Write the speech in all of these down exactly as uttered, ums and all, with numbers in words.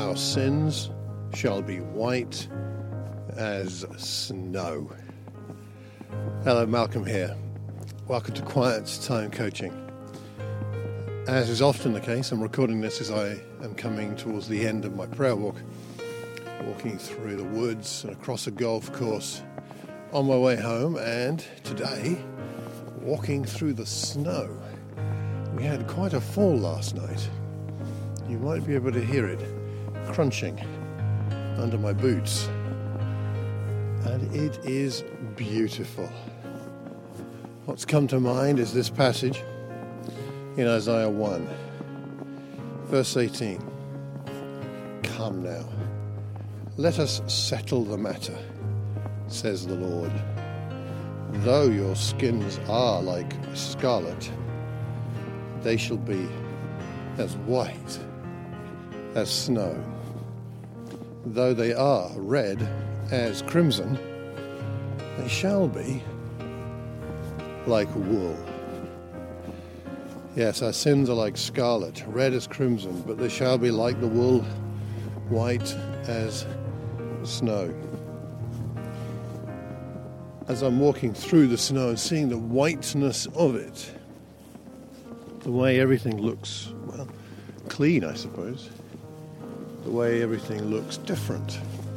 our sins shall be white as snow. Hello, Malcolm here. Welcome to Quiet Time Coaching. As is often the case, I'm recording this as I am coming towards the end of my prayer walk, walking through the woods and across a golf course on my way home, and today, walking through the snow. We had quite a fall last night. You might be able to hear it crunching under my boots. And it is beautiful. What's come to mind is this passage in Isaiah one, verse eighteen. Come now, let us settle the matter, says the Lord. Though your skins are like scarlet, they shall be as white as snow. Though they are red as crimson, they shall be like wool. Yes, our sins are like scarlet, red as crimson, but they shall be like the wool, white as snow. As I'm walking through the snow and seeing the whiteness of it, the way everything looks, well, clean, I suppose, the way everything looks different,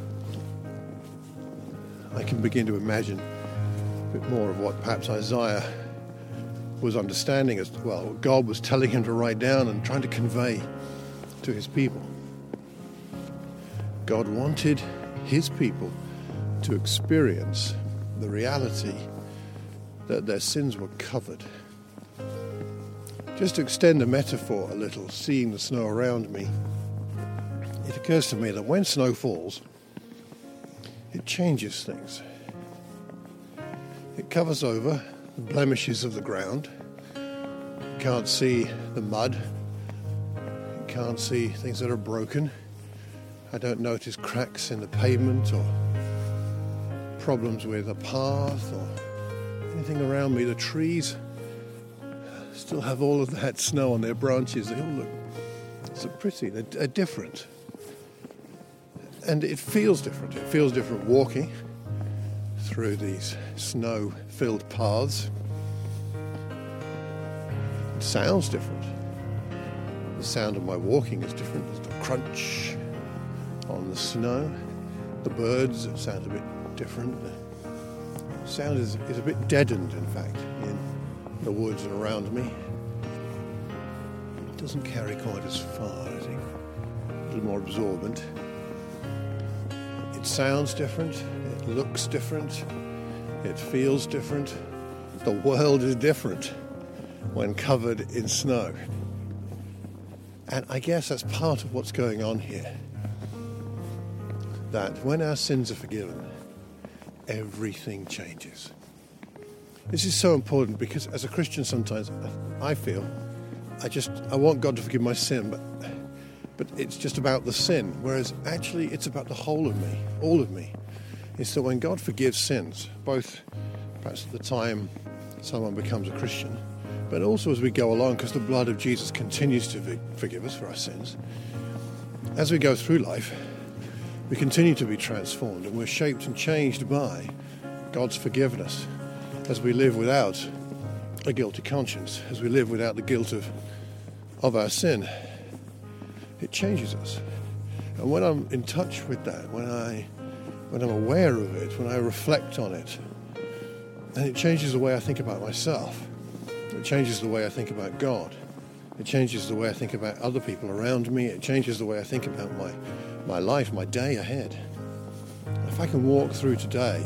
I can begin to imagine a bit more of what perhaps Isaiah was understanding as well, what God was telling him to write down and trying to convey to his people. God wanted his people to experience the reality that their sins were covered. Just to extend the metaphor a little, seeing the snow around me, it occurs to me that when snow falls, it changes things. It covers over the blemishes of the ground. You can't see the mud. You can't see things that are broken. I don't notice cracks in the pavement or problems with a path or anything around me. The trees still have all of that snow on their branches. They all look so pretty. They're, they're different. And it feels different. It feels different walking through these snow-filled paths. It sounds different. The sound of my walking is different. There's the crunch on the snow. The birds sound a bit different. The sound is, is a bit deadened, in fact, in the woods and around me. It doesn't carry quite as far, I think. A little more absorbent. It sounds different, it looks different, it feels different. The world is different when covered in snow. And I guess that's part of what's going on here. That when our sins are forgiven, everything changes. This is so important because as a Christian sometimes I feel I just I want God to forgive my sin, but But it's just about the sin, whereas actually it's about the whole of me, all of me. It's that when God forgives sins, both perhaps at the time someone becomes a Christian, but also as we go along, because the blood of Jesus continues to forgive us for our sins. As we go through life, we continue to be transformed, and we're shaped and changed by God's forgiveness as we live without a guilty conscience, as we live without the guilt of, of our sin. It changes us. And when I'm in touch with that, when, I, when I'm aware of it, when I reflect on it, then it changes the way I think about myself. It changes the way I think about God. It changes the way I think about other people around me. It changes the way I think about my, my life, my day ahead. If I can walk through today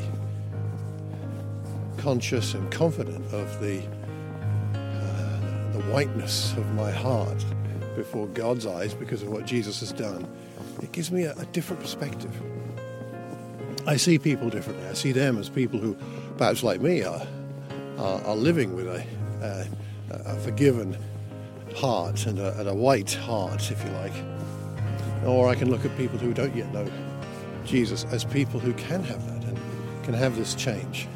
conscious and confident of the, uh, the whiteness of my heart before God's eyes because of what Jesus has done, it gives me a, a different perspective. I see people differently. I see them as people who, perhaps like me, are are, are living with a, a, a forgiven heart and a, and a white heart, if you like. Or I can look at people who don't yet know Jesus as people who can have that and can have this change.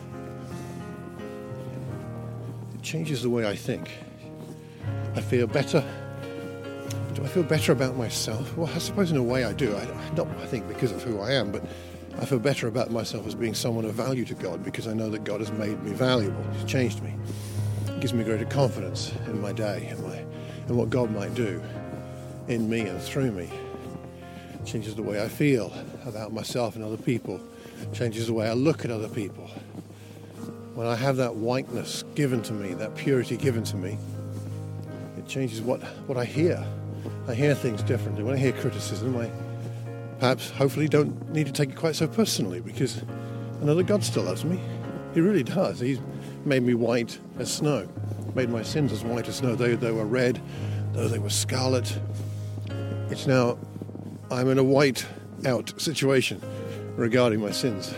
It changes the way I think. I feel better Do I feel better about myself? Well, I suppose in a way I do. I, not, I think, because of who I am, but I feel better about myself as being someone of value to God because I know that God has made me valuable. He's changed me. It gives me greater confidence in my day and, my, and what God might do in me and through me. It changes the way I feel about myself and other people. It changes the way I look at other people. When I have that whiteness given to me, that purity given to me, it changes what, what I hear. I hear things differently. When I hear criticism, I perhaps, hopefully, don't need to take it quite so personally because I know that God still loves me. He really does. He's made me white as snow, made my sins as white as snow. Though they were red, though they were scarlet, it's now, I'm in a white out situation regarding my sins.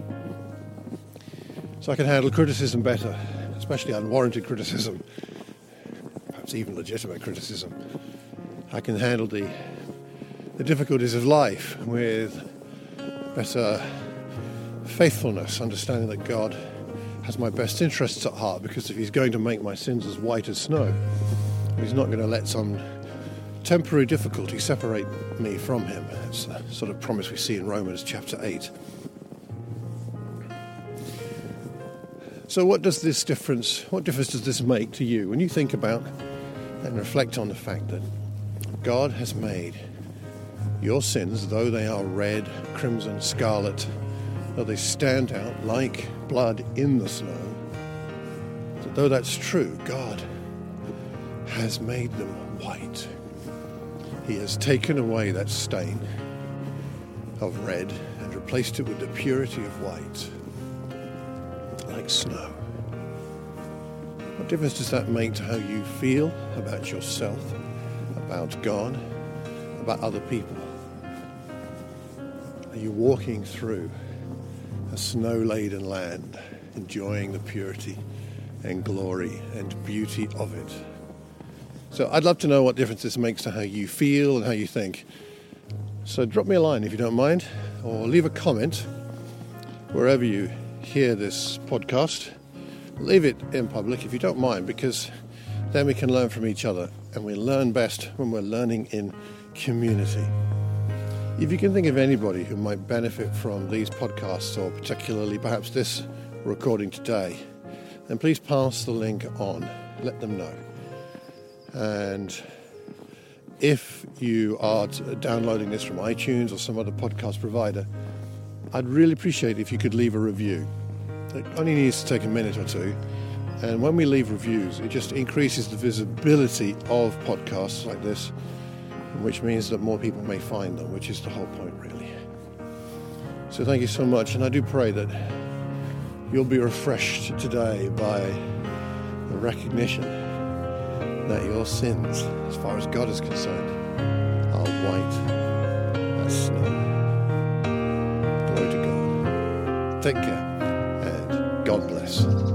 So I can handle criticism better, especially unwarranted criticism, perhaps even legitimate criticism. I can handle the the difficulties of life with better faithfulness, understanding that God has my best interests at heart, because if he's going to make my sins as white as snow, he's not going to let some temporary difficulty separate me from him. It's the sort of promise we see in Romans chapter eight. So what does this difference, what difference does this make to you when you think about and reflect on the fact that God has made your sins, though they are red, crimson, scarlet, though they stand out like blood in the snow, that though that's true, God has made them white. He has taken away that stain of red and replaced it with the purity of white, like snow. What difference does that make to how you feel about yourself, about God, about other people? Are you walking through a snow-laden land, enjoying the purity and glory and beauty of it? So I'd love to know what difference this makes to how you feel and how you think. So drop me a line if you don't mind, or leave a comment wherever you hear this podcast. Leave it in public if you don't mind, because then we can learn from each other, and we learn best when we're learning in community. If you can think of anybody who might benefit from these podcasts, or particularly perhaps this recording today, then please pass the link on. Let them know. And if you are downloading this from iTunes or some other podcast provider, I'd really appreciate it if you could leave a review. It only needs to take a minute or two. And when we leave reviews, it just increases the visibility of podcasts like this, which means that more people may find them, which is the whole point, really. So thank you so much. And I do pray that you'll be refreshed today by the recognition that your sins, as far as God is concerned, are white as snow. Glory to God. Take care, and God bless.